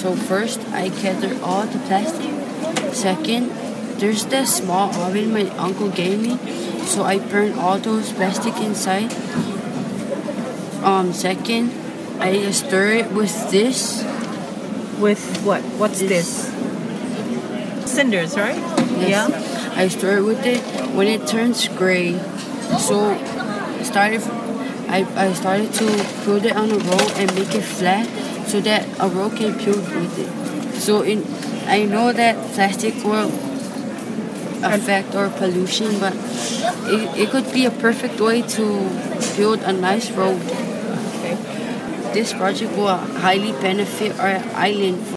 So first, I gather all the plastic. Second, there's that small oven my uncle gave me, so I burn all those plastic inside. Second, I stir it with this. With what? What's this? Cinders, right? Yes. Yeah. I stir it with it when it turns gray. So started I started to put it on a roll and make it flat so that a roll can peel with it. I know that plastic will affect our pollution, but it could be a perfect way to build a nice road. Okay. This project will highly benefit our island.